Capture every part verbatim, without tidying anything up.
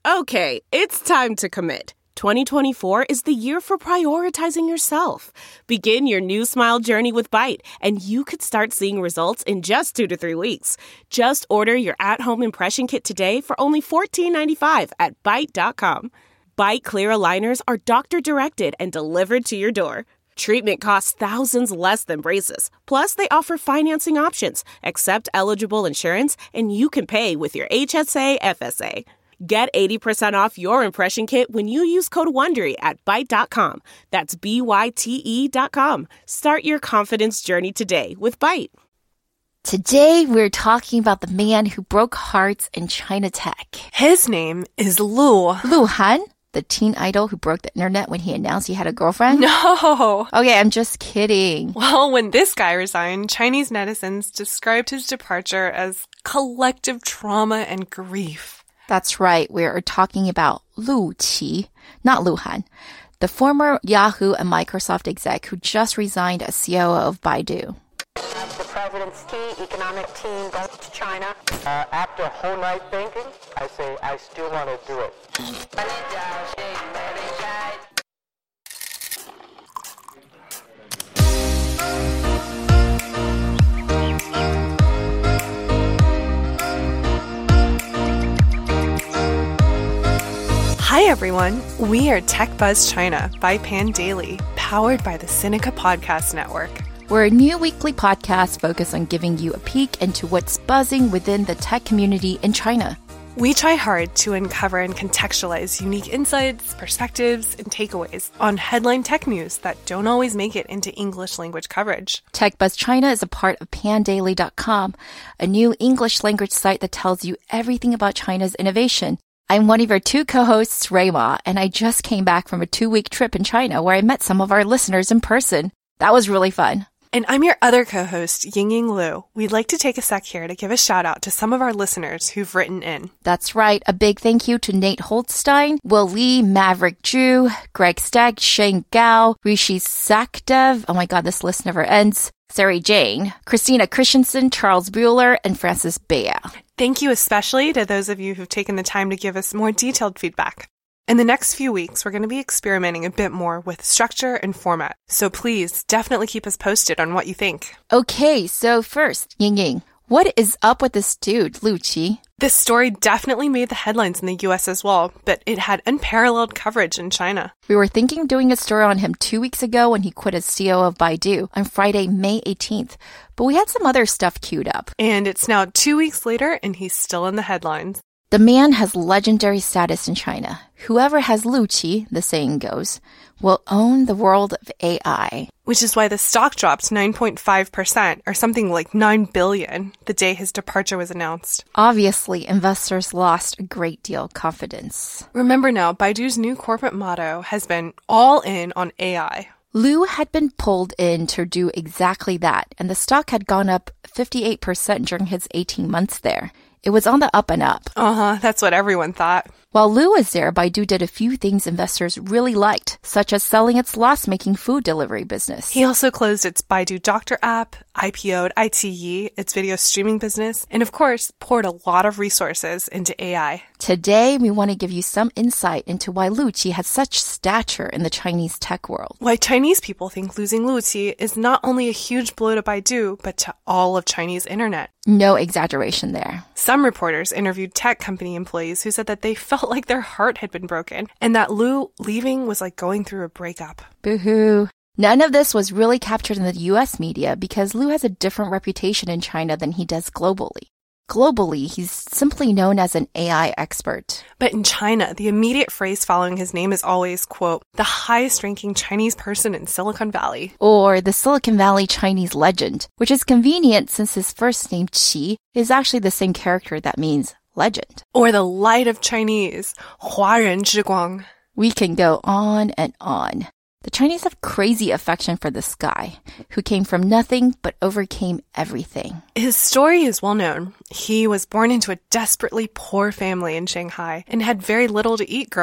Okay, it's time to commit. twenty twenty-four is the year for prioritizing yourself. Begin your new smile journey with Byte, and you could start seeing results in just two to three weeks. Just order your at-home impression kit today for only fourteen ninety-five at byte dot com. Byte clear aligners are doctor-directed and delivered to your door. Treatment costs thousands less than braces. Plus, they offer financing options, accept eligible insurance, and you can pay with your H S A F S A. Get eighty percent off your impression kit when you use code WONDERY at byte dot com. That's B Y T E dot com. Start your confidence journey today with Byte. Today, we're talking about the man who broke hearts in China tech. His name is Lu. Lu Han, the teen idol who broke the internet when he announced he had a girlfriend? No. Okay, I'm just kidding. Well, when this guy resigned, Chinese netizens described his departure as collective trauma and grief. That's right. We're talking about Lu Qi, not Lu Han, the former Yahoo and Microsoft exec who just resigned as C E O of Baidu. The president's key economic team goes to China. Uh, after a whole night thinking, I say I still want to do it. Hi, everyone. We are Tech Buzz China by Pandaily, powered by the Sinica Podcast Network. We're a new weekly podcast focused on giving you a peek into what's buzzing within the tech community in China. We try hard to uncover and contextualize unique insights, perspectives, and takeaways on headline tech news that don't always make it into English language coverage. Tech Buzz China is a part of pandaily dot com, a new English language site that tells you everything about China's innovation. I'm one of your two co-hosts, Rui Ma, and I just came back from a two-week trip in China where I met some of our listeners in person. That was really fun. And I'm your other co-host, Yingying Lu. We'd like to take a sec here to give a shout out to some of our listeners who've written in. That's right. A big thank you to Nate Holstein, Will Lee, Maverick Drew, Greg Stagg, Shane Gao, Rishi Sakdev. Oh my God, this list never ends. Sarah Jane, Christina Christensen, Charles Bueller, and Francis Bea. Thank you especially to those of you who've taken the time to give us more detailed feedback. In the next few weeks, we're going to be experimenting a bit more with structure and format. So please definitely keep us posted on what you think. Okay, so first, Ying Ying, what is up with this dude, Lu Qi? This story definitely made the headlines in the U S as well, but it had unparalleled coverage in China. We were thinking of doing a story on him two weeks ago when he quit as C E O of Baidu on Friday, May eighteenth, but we had some other stuff queued up. And it's now two weeks later, and he's still in the headlines. The man has legendary status in China. Whoever has Lu Qi, the saying goes, will own the world of A I. Which is why the stock dropped nine point five percent, or something like nine billion dollars, the day his departure was announced. Obviously, investors lost a great deal of confidence. Remember now, Baidu's new corporate motto has been all in on A I. Lu had been pulled in to do exactly that, and the stock had gone up fifty-eight percent during his eighteen months there. It was on the up and up. Uh-huh, that's what everyone thought. While Lu was there, Baidu did a few things investors really liked, such as selling its loss-making food delivery business. He also closed its Baidu Doctor app, I P O'd iQIYI, its video streaming business, and of course, poured a lot of resources into A I. Today, we want to give you some insight into why Lu Qi has such stature in the Chinese tech world. Why Chinese people think losing Lu Qi is not only a huge blow to Baidu, but to all of Chinese internet. No exaggeration there. Some reporters interviewed tech company employees who said that they felt like their heart had been broken and that Lu leaving was like going through a breakup. Boo-hoo. None of this was really captured in the U S media because Lu has a different reputation in China than he does globally. Globally, he's simply known as an A I expert. But in China, the immediate phrase following his name is always, quote, the highest-ranking Chinese person in Silicon Valley. Or the Silicon Valley Chinese legend, which is convenient since his first name, Qi, is actually the same character that means legend. Or the light of Chinese, 华人之光. We can go on and on. The Chinese have crazy affection for this guy, who came from nothing but overcame everything. His story is well known. He was born into a desperately poor family in Shanghai and had very little to eat growing up.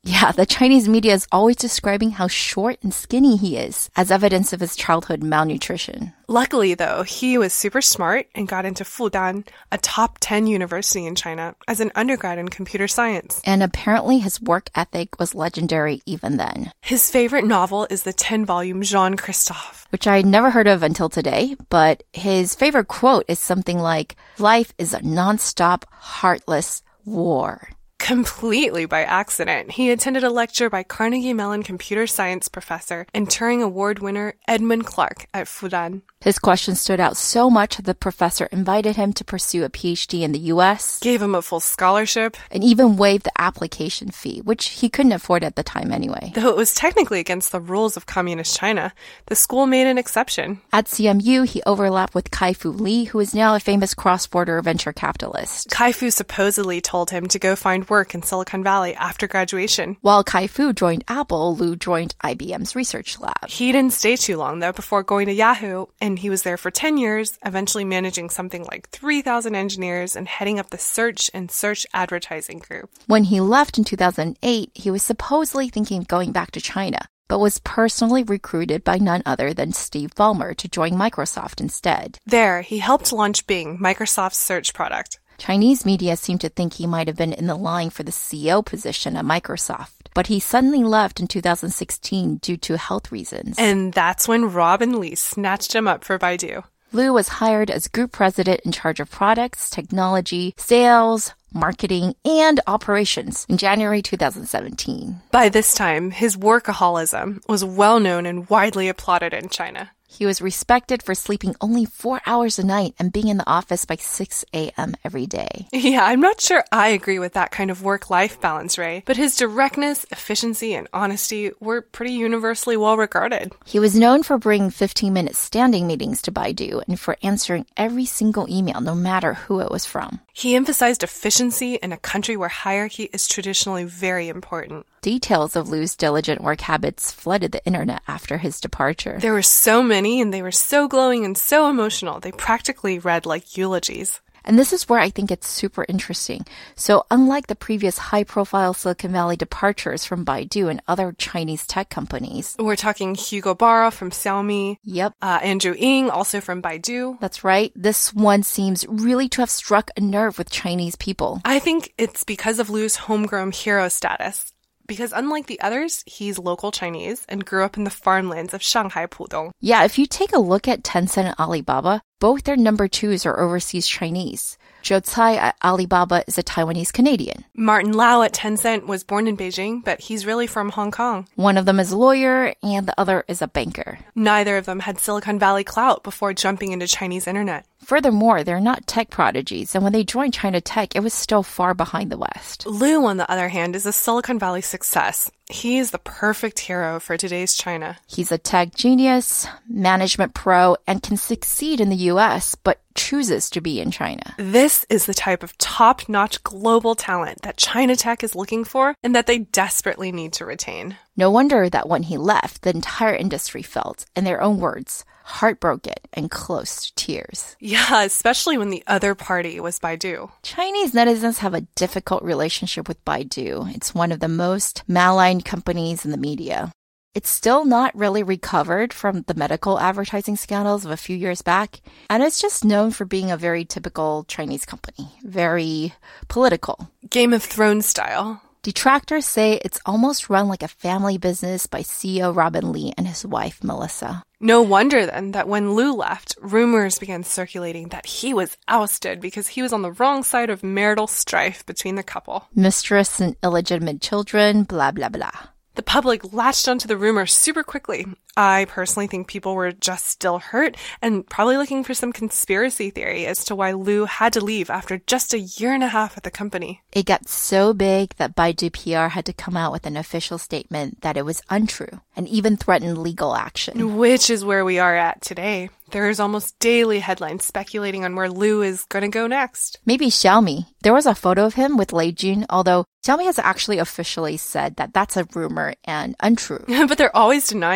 Yeah, the Chinese media is always describing how short and skinny he is as evidence of his childhood malnutrition. Luckily, though, he was super smart and got into Fudan, a top ten university in China, as an undergrad in computer science. And apparently his work ethic was legendary even then. His favorite novel is the ten-volume Jean Christophe, which I'd never heard of until today, but his favorite quote is something like, "Life is a non-stop, heartless war." Completely by accident, he attended a lecture by Carnegie Mellon computer science professor and Turing Award winner Edmund Clark at Fudan. His question stood out so much that the professor invited him to pursue a P H D in the U S, gave him a full scholarship, and even waived the application fee, which he couldn't afford at the time anyway. Though it was technically against the rules of communist China, the school made an exception. At C M U, he overlapped with Kai-Fu Lee, who is now a famous cross-border venture capitalist. Kai-Fu supposedly told him to go find work in Silicon Valley after graduation. While Kai-Fu joined Apple, Lu joined I B M's research lab. He didn't stay too long, though, before going to Yahoo, and he was there for ten years, eventually managing something like three thousand engineers and heading up the search and search advertising group. When he left in two thousand eight, he was supposedly thinking of going back to China, but was personally recruited by none other than Steve Ballmer to join Microsoft instead. There, he helped launch Bing, Microsoft's search product. Chinese media seem to think he might have been in the line for the C E O position at Microsoft, but he suddenly left in two thousand sixteen due to health reasons. And that's when Robin Li snatched him up for Baidu. Lu was hired as group president in charge of products, technology, sales, marketing, and operations in January two thousand seventeen. By this time, his workaholism was well known and widely applauded in China. He was respected for sleeping only four hours a night and being in the office by six a.m. every day. Yeah, I'm not sure I agree with that kind of work-life balance, Ray, but his directness, efficiency, and honesty were pretty universally well regarded. He was known for bringing fifteen-minute standing meetings to Baidu and for answering every single email, no matter who it was from. He emphasized efficiency in a country where hierarchy is traditionally very important. Details of Lu's diligent work habits flooded the internet after his departure. There were so many, and they were so glowing and so emotional, they practically read like eulogies. And this is where I think it's super interesting. So unlike the previous high-profile Silicon Valley departures from Baidu and other Chinese tech companies. We're talking Hugo Barra from Xiaomi. Yep. Uh, Andrew Ng, also from Baidu. That's right. This one seems really to have struck a nerve with Chinese people. I think it's because of Lu's homegrown hero status. Because unlike the others, he's local Chinese and grew up in the farmlands of Shanghai Pudong. Yeah, if you take a look at Tencent and Alibaba, both their number twos are overseas Chinese. Zhou Cai at Alibaba is a Taiwanese Canadian. Martin Lau at Tencent was born in Beijing, but he's really from Hong Kong. One of them is a lawyer, and the other is a banker. Neither of them had Silicon Valley clout before jumping into Chinese internet. Furthermore, they're not tech prodigies, and when they joined China Tech, it was still far behind the West. Lu, on the other hand, is a Silicon Valley success. He is the perfect hero for today's China. He's a tech genius, management pro, and can succeed in the U S, but chooses to be in China. This is the type of top-notch global talent that China Tech is looking for and that they desperately need to retain. No wonder that when he left, the entire industry felt, in their own words, heartbroken and close to tears. Yeah, especially when the other party was Baidu. Chinese netizens have a difficult relationship with Baidu. It's one of the most maligned companies in the media. It's still not really recovered from the medical advertising scandals of a few years back, and it's just known for being a very typical Chinese company, very political. Game of Thrones style. Detractors say it's almost run like a family business by C E O Robin Li and his wife, Melissa. No wonder, then, that when Lu left, rumors began circulating that he was ousted because he was on the wrong side of marital strife between the couple. Mistress and illegitimate children, blah, blah, blah. The public latched onto the rumor super quickly. I personally think people were just still hurt and probably looking for some conspiracy theory as to why Lu had to leave after just a year and a half at the company. It got so big that Baidu P R had to come out with an official statement that it was untrue and even threatened legal action. Which is where we are at today. There is almost daily headlines speculating on where Lu is going to go next. Maybe Xiaomi. There was a photo of him with Lei Jun, although Xiaomi has actually officially said that that's a rumor and untrue. But they're always denying things.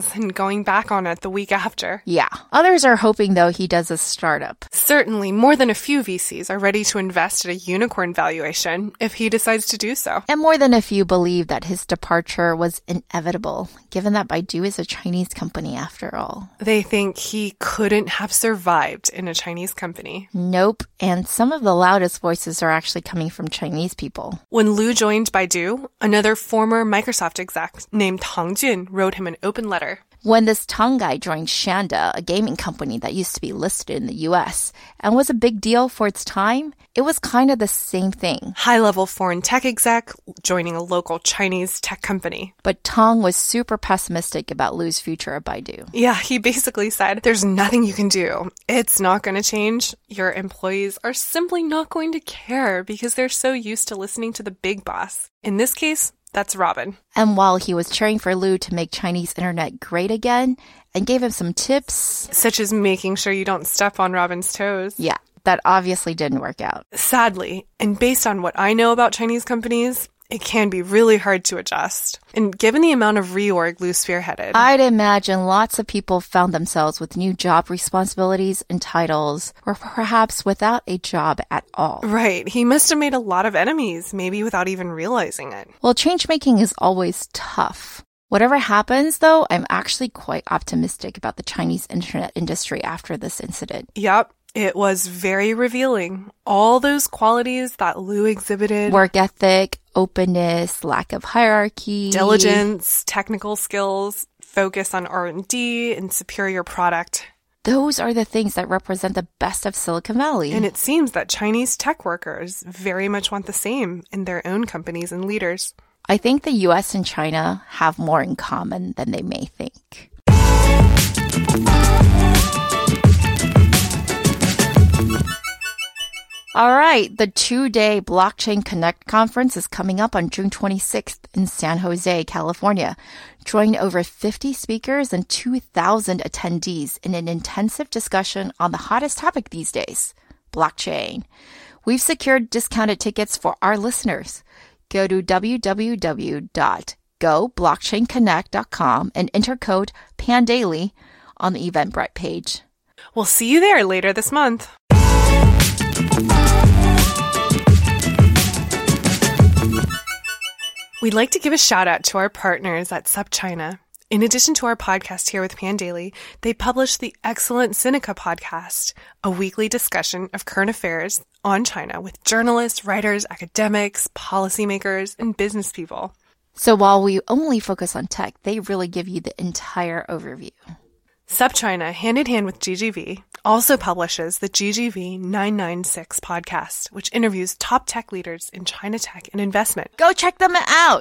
things and going back on it the week after. Yeah. Others are hoping, though, he does a startup. Certainly, more than a few V Cs are ready to invest at a unicorn valuation if he decides to do so. And more than a few believe that his departure was inevitable, given that Baidu is a Chinese company after all. They think he couldn't have survived in a Chinese company. Nope. And some of the loudest voices are actually coming from Chinese people. When Lu joined Baidu, another former Microsoft exec named Tang Jun wrote him an open letter. When this Tang guy joined Shanda, a gaming company that used to be listed in the U S and was a big deal for its time, it was kind of the same thing. High-level foreign tech exec joining a local Chinese tech company. But Tang was super pessimistic about Lu's future at Baidu. Yeah, he basically said, there's nothing you can do. It's not going to change. Your employees are simply not going to care because they're so used to listening to the big boss. In this case, that's Robin. And while he was cheering for Lu to make Chinese internet great again and gave him some tips, such as making sure you don't step on Robin's toes. Yeah, that obviously didn't work out. Sadly, and based on what I know about Chinese companies, it can be really hard to adjust. And given the amount of reorg Lu spearheaded, I'd imagine lots of people found themselves with new job responsibilities and titles, or perhaps without a job at all. Right. He must have made a lot of enemies, maybe without even realizing it. Well, change-making is always tough. Whatever happens, though, I'm actually quite optimistic about the Chinese internet industry after this incident. Yep. It was very revealing. All those qualities that Lu exhibited. Work ethic, openness, lack of hierarchy. Diligence, technical skills, focus on R and D, and superior product. Those are the things that represent the best of Silicon Valley. And it seems that Chinese tech workers very much want the same in their own companies and leaders. I think the U S and China have more in common than they may think. All right, the two-day Blockchain Connect conference is coming up on June twenty-sixth in San Jose, California. Join over fifty speakers and two thousand attendees in an intensive discussion on the hottest topic these days, blockchain. We've secured discounted tickets for our listeners. Go to w w w dot go blockchain connect dot com and enter code PANDAILY on the Eventbrite page. We'll see you there later this month. We'd like to give a shout out to our partners at SupChina. In addition to our podcast here with Pandaily, they publish the excellent Sinica podcast, a weekly discussion of current affairs on China with journalists, writers, academics, policymakers, and business people. So while we only focus on tech, they really give you the entire overview. SupChina, hand in hand with G G V, also publishes the G G V nine ninety-six podcast, which interviews top tech leaders in China tech and investment. Go check them out!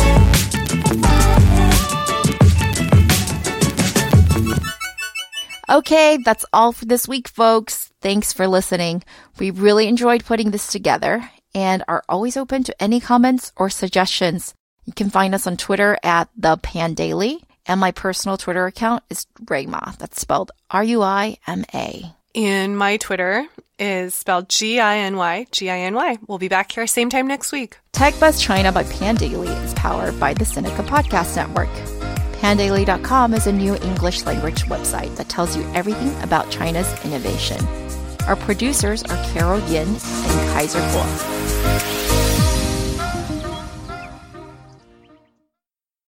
Okay, that's all for this week, folks. Thanks for listening. We really enjoyed putting this together and are always open to any comments or suggestions. You can find us on Twitter at The Pandaily. And my personal Twitter account is Ruima. That's spelled R U I M A. And my Twitter is spelled G I N Y, G I N Y. We'll be back here same time next week. Tech Buzz China by Pandaily is powered by the Sinica Podcast Network. Pandaily dot com is a new English language website that tells you everything about China's innovation. Our producers are Carol Yin and Kaiser Kuo.